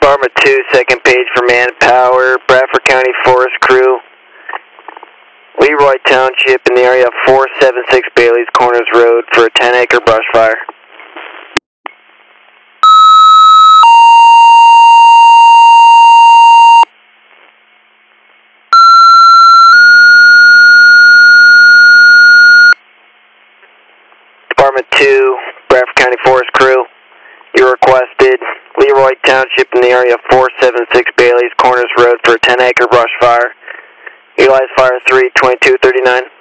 Department 2, second page for manpower, Bradford County Forest Crew, Leroy Township in the area of 476 Bailey's Corners Road for a 10-acre brush fire. Department 2, Bradford County Forest Crew, you requested Leroy Township in the area of 476 Bailey's Corners Road for a 10-acre brush fire. Utilize fire 32239.